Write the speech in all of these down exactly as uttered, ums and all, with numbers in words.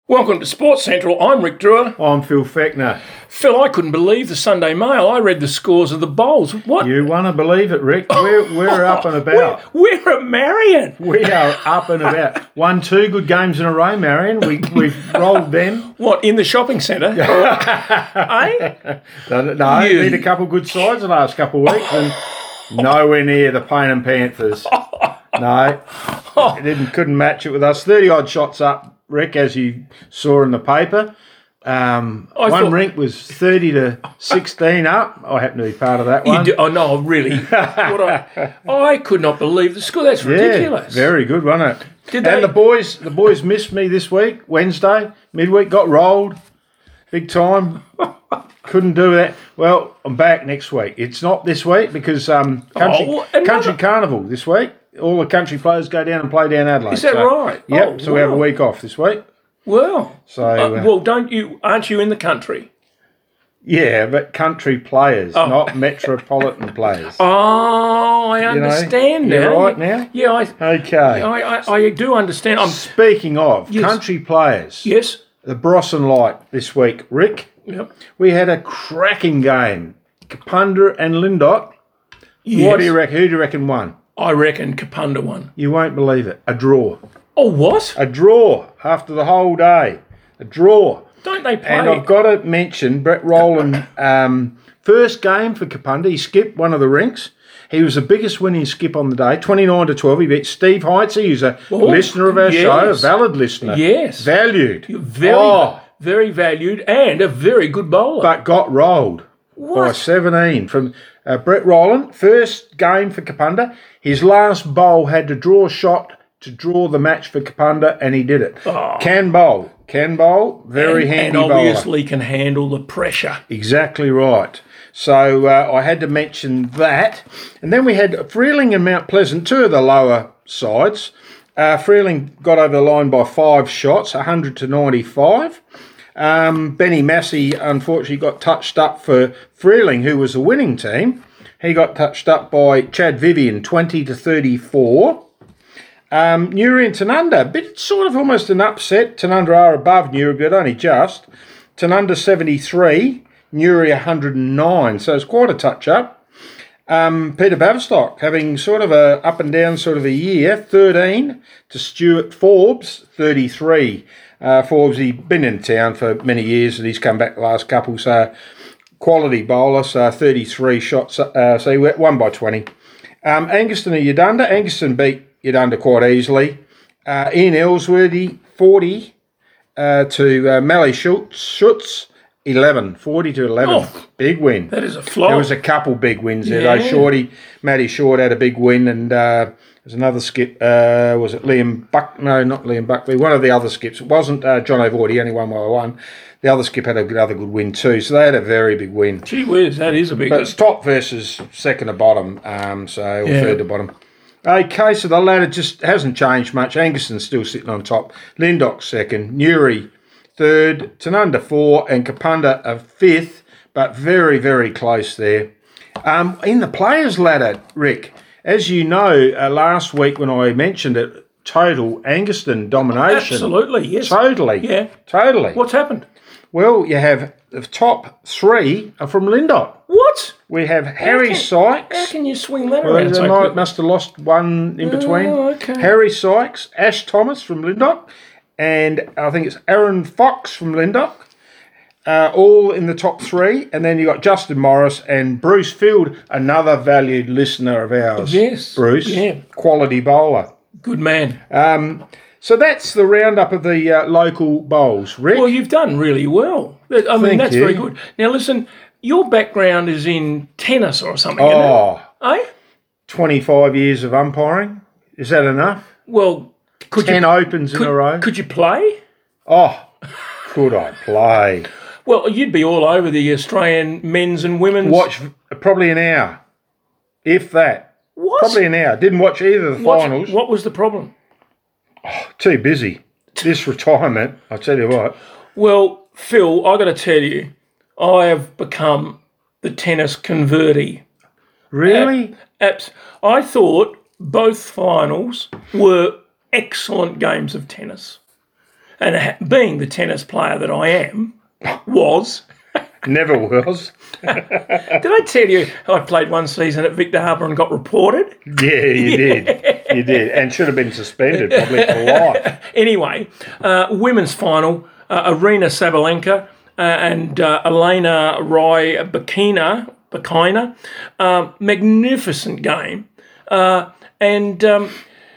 Welcome to Sports Central. I'm Rick Drewer. I'm Phil Fechner. Phil, I couldn't believe the Sunday Mail. I read the scores of the bowls. What? You want to believe it, Rick? We're, we're up and about. We're, we're at Marion. We are up and about. Won two good games in a row, Marion. We, we've rolled them. What, in the shopping centre? eh? No, no You- need a couple of good sides the last couple of weeks and nowhere near the Paynham Panthers. No, it didn't, couldn't match it with us. thirty-odd shots up, Rick, as you saw in the paper. Um, I one thought- rink was thirty to sixteen up. I happen to be part of that You one. do, oh, no, really. What I, I could not believe the score. That's ridiculous. Yeah, very good, wasn't it? Did and they- the boys, the boys missed me this week, Wednesday, midweek, got rolled, big time. Couldn't do that. Well, I'm back next week. It's not this week because um, country, Oh, well, another- country carnival this week. All the country players go down and play down Adelaide. Is that so, right? Yep. Oh, so we have a wow. week off this week. Well, So uh, uh, well, don't you? Aren't you in the country? yeah, but country players, not metropolitan players. Oh, I You know, understand you're now. right now? Yeah, I, Okay. I, I, I do understand. I'm Speaking of Yes. country players, yes. the Brosson Light this week, Rick. Yep. We had a cracking game. Kapunda and Lindot. Yes. What do you reckon? Who do you reckon won? I reckon Kapunda won. You won't believe it. A draw. Oh, what? A draw after the whole day. A draw. Don't they play? And I've got to mention Brett Rowland, um, first game for Kapunda. He skipped one of the rinks. He was the biggest winning skip on the day, twenty-nine to twelve. He beat Steve Heitzey, who's a Oh, listener of our yes. show, a valid listener. Yes. Valued. Very, Oh, very valued and a very good bowler. but got rolled. By What? seventeen from uh, Brett Rowland. First game for Kapunda. His last bowl had to draw a shot to draw the match for Kapunda, and he did it. Can bowl. Can bowl. Very and, handy and bowler. obviously can handle the pressure. Exactly right. So uh, I had to mention that. And then we had Freeling and Mount Pleasant, two of the lower sides. Uh, Freeling got over the line by five shots, one hundred to ninety-five. Um, Benny Massey, unfortunately, got touched up for Freeling, who was the winning team. He got touched up by Chad Vivian, twenty to thirty-four. Um, Newry and Tanunda, bit sort of almost an upset. Tanunda are above Newry, but only just. Tanunda seventy-three, Newry one hundred nine, so it's quite a touch-up. Um, Peter Baverstock having sort of a up and down sort of a year, thirteen to Stuart Forbes, thirty-three. Uh, Forbes, he's been in town for many years and he's come back the last couple, so quality bowler, so thirty-three shots, uh, so he won by twenty. Um, Anguston and Udunda, Anguston beat Udunda quite easily. Uh, Ian Ellsworthy, forty uh, to uh, Mally Schutz, Schutz, eleven, forty to eleven. Oh. Big win. That is a flop. There was a couple big wins there, though. Yeah. Shorty, Matty Short had a big win, and uh, there's another skip. Uh, was it Liam Buck? No, not Liam Buckley. One of the other skips. It wasn't uh, John O'Void. He only won by one. The other skip had another good win too. So they had a very big win. Gee whiz, that is a big But it's top versus second to bottom, um, so or Yeah. third to bottom. Okay, so the ladder just hasn't changed much. Anguston's still sitting on top. Lindoc's second. Newry third. Tanunda four. And Kapunda a fifth, but very, very close there. Um, in the players' ladder, Rick, as you know, uh, last week when I mentioned it, total Anguston domination. Absolutely, yes. Totally. Yeah. Totally. What's happened? Well, you have the top three are from Lindot. What? We have Harry can- Sykes. How can you swing that Well, around they so might, quick? must have lost one in between. Oh, okay. Harry Sykes, Ash Thomas from Lindot, and I think it's Aaron Fox from Lindot, uh, all in the top three. And then you got Justin Morris and Bruce Field, another valued listener of ours. Yes, Bruce, yeah. quality bowler. Good man. Um, so that's the roundup of the uh, local bowls. Rick, Well, you've done really well. I mean, Thank that's you. very good. Now, listen, your background is in tennis or something, oh, isn't it? Eh? twenty-five years of umpiring. Is that enough? Well, could Ten you opens in a row. could, could you play? Oh, could I play? Well, you'd be all over the Australian men's and women's. Watch probably an hour, if that. What? Probably an hour. Didn't watch either of the What- finals. What was the problem? Too busy. This retirement, I tell you what. Well, Phil, I got to tell you, I have become the tennis convertee. Really? Abs- I thought both finals were excellent games of tennis. And ha- being the tennis player that I am, was... Never was. Did I tell you I played one season at Victor Harbour and got reported? Yeah, you did. You did. And should have been suspended probably for life. Anyway, uh, women's final, uh, Arena Sabalenka uh, and uh, Elena Rybakina, Bakina, uh, magnificent game. Uh, and um,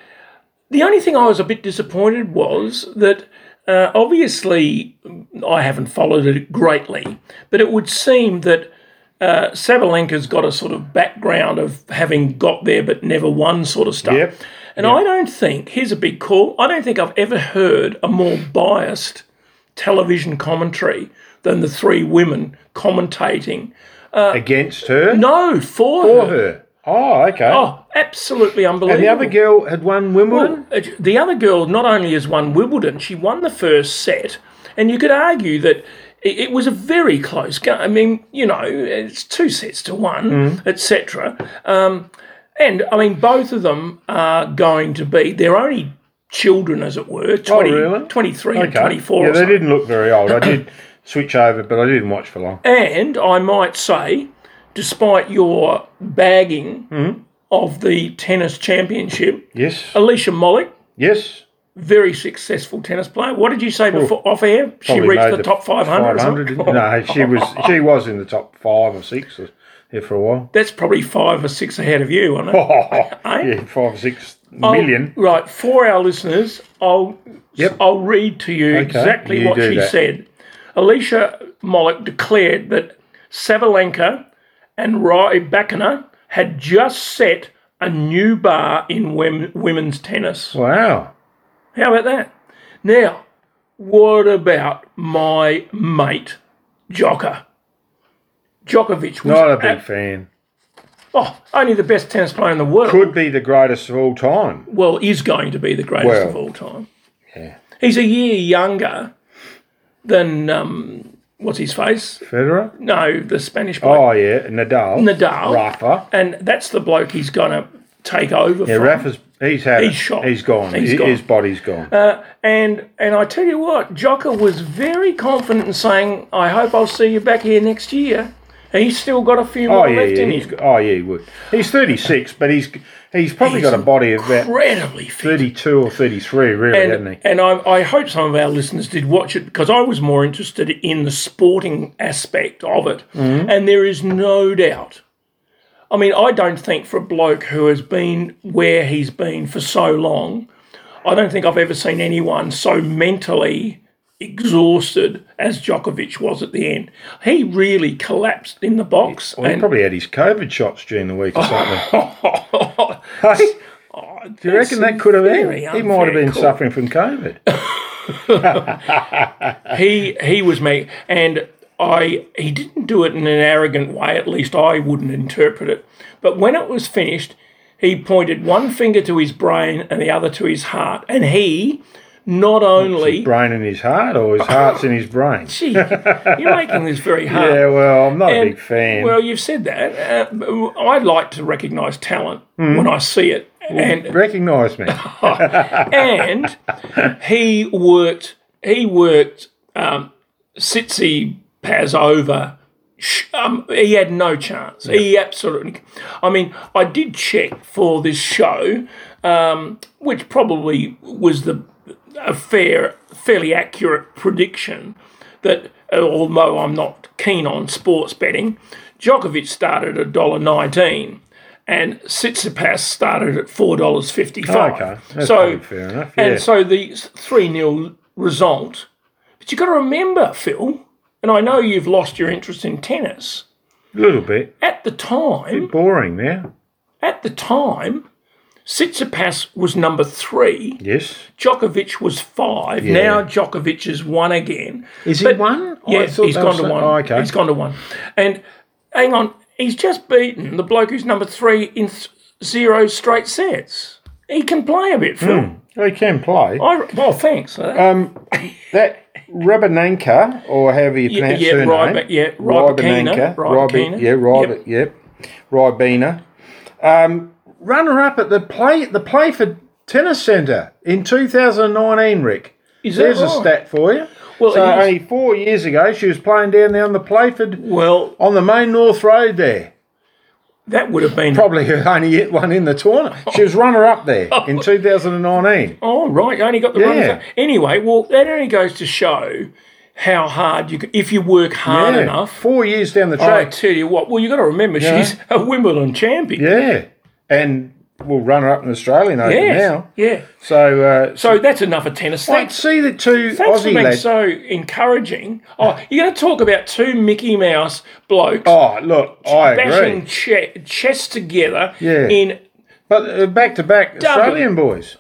the only thing I was a bit disappointed was that uh, obviously I haven't followed it greatly, but it would seem that uh, Sabalenka's got a sort of background of having got there but never won sort of stuff. Yep. And yep. I don't think, here's a big call, I don't think I've ever heard a more biased television commentary than the three women commentating. Uh, Against her? No, for, for her. her. Oh, okay. Oh, absolutely unbelievable. And the other girl had won Wimbledon? Well, the other girl not only has won Wimbledon, she won the first set, and you could argue that it was a very close game. I mean, you know, it's two sets to one, mm. et cetera. Um, and, I mean, both of them are going to be, they're only children, as it were, twenty, oh, really? twenty-three okay. and twenty-four. Yeah, or they something. didn't look very old. I did switch over, but I didn't watch for long. And I might say, despite your bagging mm-hmm. of the tennis championship, yes, Alicia Molik, yes, very successful tennis player. What did you say before off air? She Probably reached the, the top five hundred. five hundred no, she was she was in the top five or six here for a while. That's probably five or six ahead of you, isn't it? Oh, yeah, five or six million. I'll, right, for our listeners, I'll yep. I'll read to you okay, exactly you what she that. said. Alicia Molik declared that Sabalenka and Rybakina had just set a new bar in wom- women's tennis. Wow. How about that? Now, what about my mate, Djokovic? Djokovic was... Not a big at, fan. Oh, only the best tennis player in the world. Could be the greatest of all time. Well, is going to be the greatest well, of all time. Yeah. He's a year younger than... Um, What's his face? Federer? No, the Spanish bloke. Oh, yeah, Nadal. Nadal. Rafa. And that's the bloke he's going to take over yeah, from. Rafa's, he's had He's it. shot. He's gone. He's his, gone. His body's gone. Uh, and and I tell you what, Jocka was very confident in saying, I hope I'll see you back here next year. And he's still got a few oh, more yeah, left yeah, in he's him. got, oh, yeah, he would. He's thirty-six, but he's he's probably he's got a body of about incredibly fit. thirty-two or thirty-three, really, and, hasn't he? And I, I hope some of our listeners did watch it because I was more interested in the sporting aspect of it. Mm-hmm. And there is no doubt. I mean, I don't think for a bloke who has been where he's been for so long, I don't think I've ever seen anyone so mentally exhausted as Djokovic was at the end. He really collapsed in the box. Well, he and probably had his COVID shots during the week or something. hey? Oh, do you reckon that could have been? He might have been cool. suffering from COVID. he he was me, and I he didn't do it in an arrogant way. At least I wouldn't interpret it. But when it was finished, he pointed one finger to his brain and the other to his heart, and he. Not only... His brain in his heart or his heart's in his brain? Gee, you're making this very hard. Yeah, well, I'm not and, a big fan. Well, you've said that. Uh, I like to recognise talent mm. when I see it. And well, recognise me. And he worked, he worked um, Tsitsipas over. Um, he had no chance. Yeah. He absolutely... I mean, I did check for this show, um, which probably was the... a fair, fairly accurate prediction that, although I'm not keen on sports betting, Djokovic started at one dollar nineteen and Tsitsipas started at four dollars fifty-five. Oh, okay, that's so, probably fair enough. Yeah. And so the three nil result. But you've got to remember, Phil, and I know you've lost your interest in tennis. A little bit. At the time... A bit boring now. At the time... Tsitsipas was number three. Yes. Djokovic was five. Yeah. Now Djokovic has won again. Is but, he one? Yeah, he's gone to so- one. Oh, okay. He's gone to one. And hang on, he's just beaten the bloke who's number three in th- zero straight sets. He can play a bit, Phil. Mm, he can play. I, well, thanks. For that. Um, that Rabanenka, or however you pronounce yeah, her Ryba, name. Yeah, Rybakina. Rybakina. Yeah, Ryba, yep. Rybina. Um, runner-up at the play the Playford Tennis Centre in two thousand nineteen, Rick. Is that There's a right? stat for you. Well, so it is- only four years ago, she was playing down there on the Playford, Well, on the main North Road there. that would have been. Probably her only hit one in the tournament. She was runner-up there in two thousand nineteen. Oh, right. You only got the Yeah. runners. Anyway, well, that only goes to show how hard you can, if you work hard Yeah, enough. four years down the I track. tell you what, well, you've got to remember, Yeah. she's a Wimbledon champion. Yeah, and we'll run her up in the Australian Open Yes. now. Yeah. So, uh, So that's enough of tennis. let's Thanks, see the two thanks for Aussie being lads. so encouraging. Oh, you're going to talk about two Mickey Mouse blokes Oh, look, I bashing agree. che- chests together Yeah. in But uh, back-to-back Australian boys.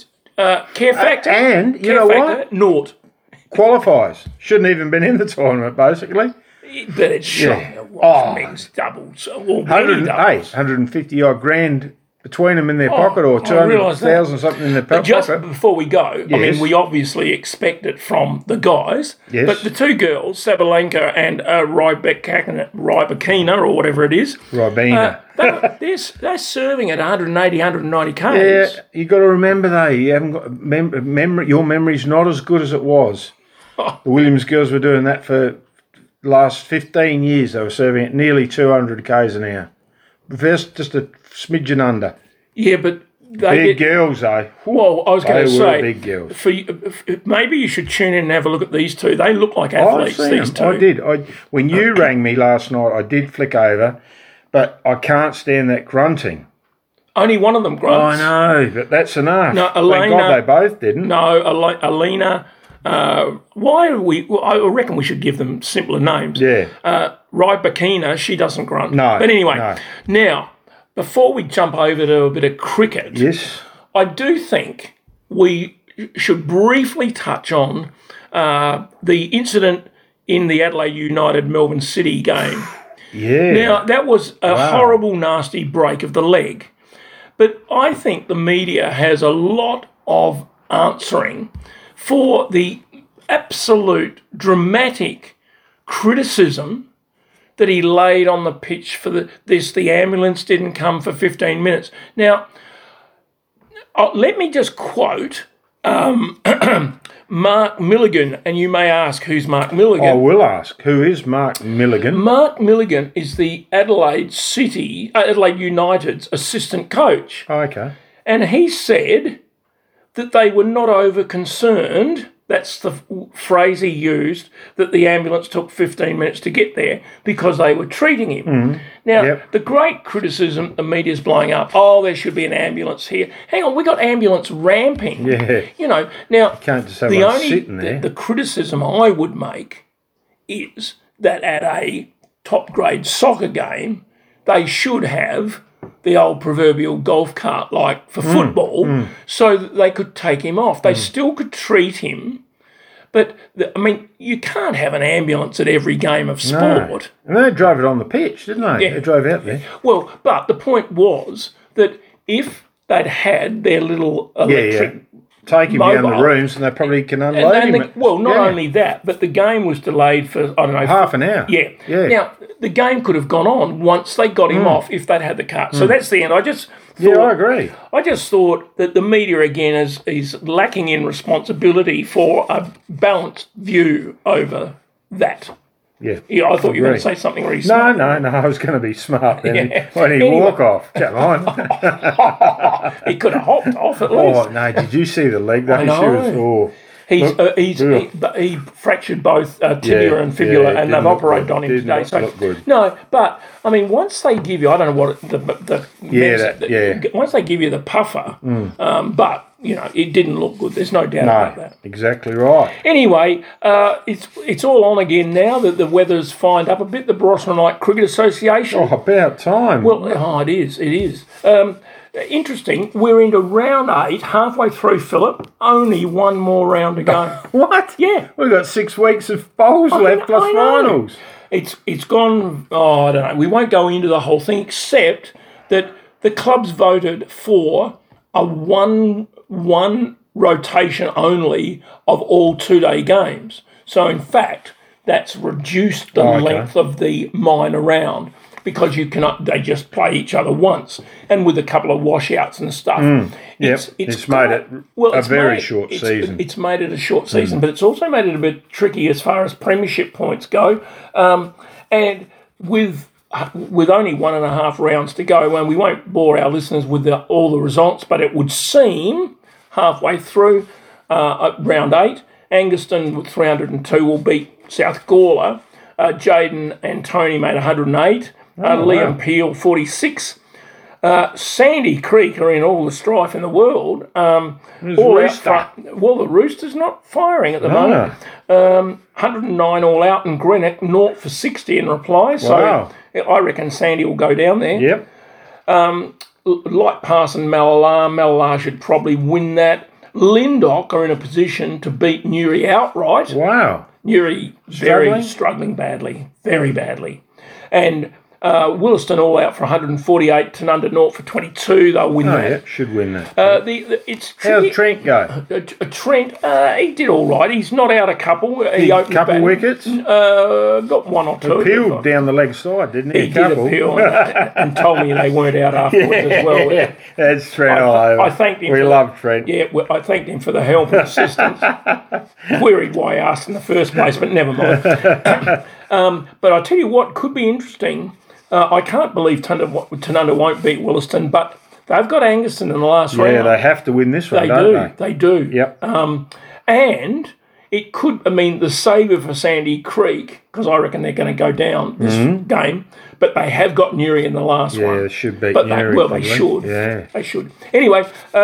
uh, care factor. And, you care know factor, what? Naught. Qualifies. Shouldn't even been in the tournament, basically. But it's shocking. Yeah. It was Oh. men's doubles. Or many one hundred eight, doubles. one hundred fifty odd grand between them in their pocket, or I two hundred realise that. thousand something in their po- But just pocket. before we go, I Yes. mean, we obviously expect it from the guys. Yes. But the two girls, Sabalenka and uh, Rybakina, Rybakina, or whatever it is, Ribena. uh, they, they're, they're serving at one eighty, one ninety Yeah, k's. you got to remember though, you haven't got mem- memory. Your memory's not as good as it was. Oh. The Williams girls were doing that for the last fifteen years. They were serving at nearly two hundred k's an hour. First, just a smidgen under. Yeah, but they Big get. girls, though. Well, I was going They to were say, big girls. for you- if- maybe you should tune in and have a look at these two. They look like I've athletes. seen These them. two. I did. I when you rang me last night, I did flick over, but I can't stand that grunting. Only one of them grunts. I know, but that's enough. No, Thank Elena- God they both didn't. No, Ale- Alina. Uh, why are we? Well, I reckon we should give them simpler names. Yeah. Uh, Rybakina, she doesn't grunt. No, But anyway, no. now before we jump over to a bit of cricket, Yes. I do think we should briefly touch on uh, the incident in the Adelaide United Melbourne City game. Yeah. Now, that was a horrible, nasty break of the leg. But I think the media has a lot of answering for the absolute dramatic criticism that he laid on the pitch for the, this. The ambulance didn't come for fifteen minutes. Now, uh, let me just quote um, Mark Milligan, and you may ask, who's Mark Milligan? I will ask, who is Mark Milligan? Mark Milligan is the Adelaide City, uh, Adelaide United's assistant coach. Oh, okay. And he said that they were not over concerned, that's the f- phrase he used, that the ambulance took fifteen minutes to get there because they were treating him. Now, Yep. the great criticism the media's blowing up, oh, there should be an ambulance here. Hang on, we got ambulance ramping. Yeah. You know, now, Can't just have the one only sitting there. The, the criticism I would make is that at a top grade soccer game, they should have the old proverbial golf cart like for Mm, football so that they could take him off. They still could treat him, but the, I mean, you can't have an ambulance at every game of sport. And they drove it on the pitch, didn't they? Yeah. They drove out there. Well, but the point was that if they'd had their little Yeah, electric yeah. Take him down the Mobile. rooms and they probably can And unload then him. the, at- well, not yeah. only that, but the game was delayed for, I don't know, half an hour. yeah. Yeah. Now, the game could have gone on once they got him off if they'd had the cut. So that's the end. I just thought, Yeah, I agree. I just thought that the media, again, is, is lacking in responsibility for a balanced view over that. Yeah. Yeah, I thought you were going Agree. to say something really No, smart. no, no. I was going to be smart then. Yeah. When he Anyway. walk off, come on. He could have hopped off at least. Oh no! Did you see the leg? Though? I know. She was, oh. He's, Look, uh, he's yeah. he, but he fractured both uh, tibia Yeah, and fibula, yeah, it and didn't they've look operated good. on him Did today. not So look good. no, but I mean, once they give you, I don't know what it- the the Yeah, that- yeah. once they give you the puffer, um, but you know, it didn't look good. There's no doubt about No, that. exactly right. Anyway, uh, it's it's all on again now that the weather's fined up a bit. The Barossa Night Cricket Association. Oh, about time. Well, oh, it is. It is. Um, interesting. We're into round eight, halfway through, Philip. Only one more round to go. what? Yeah. We've got six weeks of bowls I left know- plus I know. finals. It's it's gone. Oh, I don't know. We won't go into the whole thing, except that the clubs voted for a one one rotation only of all two day games. So in fact, that's reduced the Oh, okay. length of the minor round. because you cannot. They just play each other once, and with a couple of washouts and stuff. Mm, yep. It's, it's, it's made it well, a very made, short it's, season. It's made it a short season, mm. but it's also made it a bit tricky as far as premiership points go. Um, and with with only one and a half rounds to go, and we won't bore our listeners with the, all the results, but it would seem halfway through uh, round eight, Angaston with three hundred two will beat South Gawler. Uh, Jaden and Tony made one hundred eight. Uh, oh, Liam wow. Peel, forty-six. Uh, Sandy Creek are in all the strife in the world. Um, all out front, well, the Rooster's not firing at the ah. moment. Um, one hundred nine all out, and Greenock naught for sixty in reply. So wow. I reckon Sandy will go down there. Yep. Um, Light Pass and Malalar. Malalar should probably win that. Lindock are in a position to beat Newry outright. Wow. Newry very struggling? struggling badly, very badly. And uh, Williston all out for one hundred forty-eight, Tanunda naught for twenty-two. They'll win oh, that. Yeah, should win that. Uh, the, the, it's How did Trent go? Uh, uh, Trent, uh, he did all right. He's not out a couple. He a couple batting. wickets? Uh, got one or two. Appealed down the leg side, didn't he? He a did couple. appeal and, and told me they weren't out afterwards yeah, as well. Yeah. That's Trent I, all over. I thanked him. We for love the, Trent. Yeah, well, I thanked him for the help and assistance. Worried why I asked in the first place, but never mind. um, but I tell you what could be interesting. Uh, I can't believe Tanunda won't beat Williston, but they've got Angaston in the last yeah, round. Yeah, they have to win this one, they don't do, they? They do. Yep. Um, and it could, I mean, the saver for Sandy Creek, because I reckon they're going to go down this mm-hmm. game, but they have got Newry in the last yeah, one. Yeah, they should beat but Newry. They, well, probably. they should. Yeah. They should. Anyway,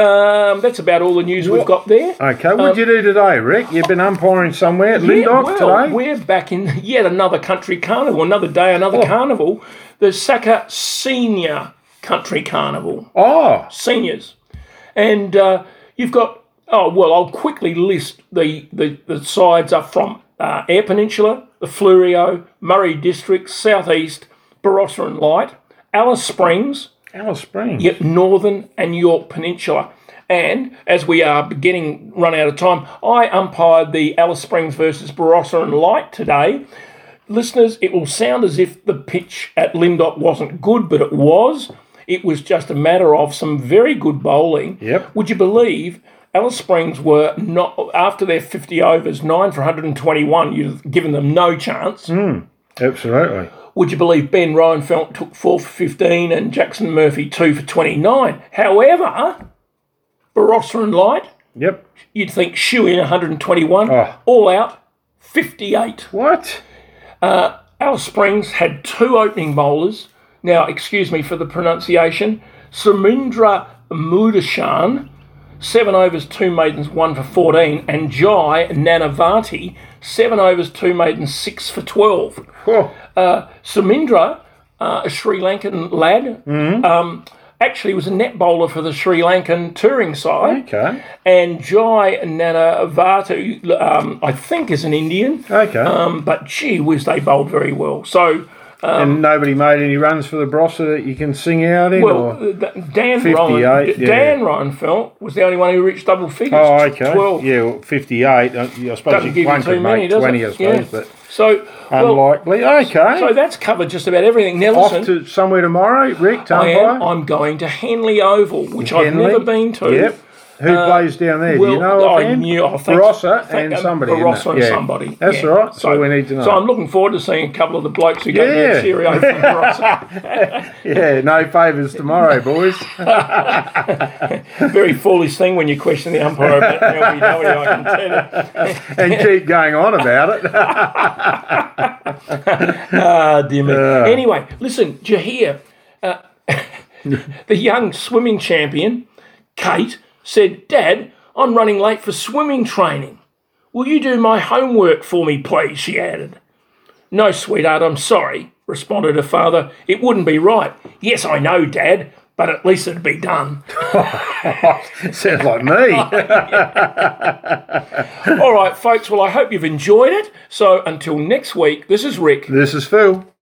um, that's about all the news what? we've got there. Okay, what um, did you do today, Rick? You've been umpiring somewhere at Lindock yeah, well, today? We're back in yet another country carnival, another day, another oh. carnival. The Saka Senior Country Carnival. Oh. Seniors. And uh, you've got, oh, well, I'll quickly list the, the, the sides up from uh, Eyre Peninsula, the Fleurieu, Murray District, South East, Barossa and Light, Alice Springs. Alice Springs. Yep, Northern and York Peninsula. And as we are beginning, run out of time, I umpired the Alice Springs versus Barossa and Light today. Listeners, it will sound as if the pitch at Lindock wasn't good, but it was. It was just a matter of some very good bowling. Yep. Would you believe Alice Springs were not, after their fifty overs, nine for one hundred twenty-one, you've given them no chance. Mm, absolutely. Would you believe Ben Rowenfeld took four for fifteen and Jackson Murphy two for twenty-nine? However, Barossa and Light, yep, you'd think shoe in one hundred twenty-one, oh. all out fifty-eight. What? Uh, Alice Springs had two opening bowlers. Now, excuse me for the pronunciation. Samindra Mudashan, seven overs, two maidens, one for fourteen. And Jai Nanavati, seven overs, two maidens, six for twelve. Oh. Uh, Samindra, uh, a Sri Lankan lad, mm-hmm. um, actually was a net bowler for the Sri Lankan touring side. Okay. And Jai Nanavati, um, I think, is an Indian. Okay. Um, but gee whiz, they bowled very well. So. Um, and nobody made any runs for the Barossa that you can sing out in? Well, or? Dan Rowan, yeah. Dan Rowenfeld was the only one who reached double figures. Oh, okay. twelve. Yeah, well, fifty-eight. I suppose Doesn't you one could many, make twenty, it? I suppose, yeah. but so, well, unlikely. Okay. So that's covered just about everything. Now, Off listen, to somewhere tomorrow, Rick, to I umpire? am, I'm going to Henley Oval, which Henley? I've never been to. Yep. Who uh, plays down there? Well, Do you know? I knew. I think, Barossa think, and somebody. Barossa and yeah. somebody. That's yeah. all right. So all we need to know. So I'm looking forward to seeing a couple of the blokes who go yeah. to cheerio from Barossa. Yeah, no favours tomorrow, boys. Very foolish thing when you question the umpire about L B W, I can tell you. And keep going on about it. Ah, dear me. Uh. Anyway, listen, did you hear? Uh, the young swimming champion, Kate, said, Dad, I'm running late for swimming training. Will you do my homework for me, please? She added. No, sweetheart, I'm sorry, responded her father. It wouldn't be right. Yes, I know, Dad, but at least it'd be done. Sounds like me. All right, folks, well, I hope you've enjoyed it. So until next week, this is Rick. This is Phil.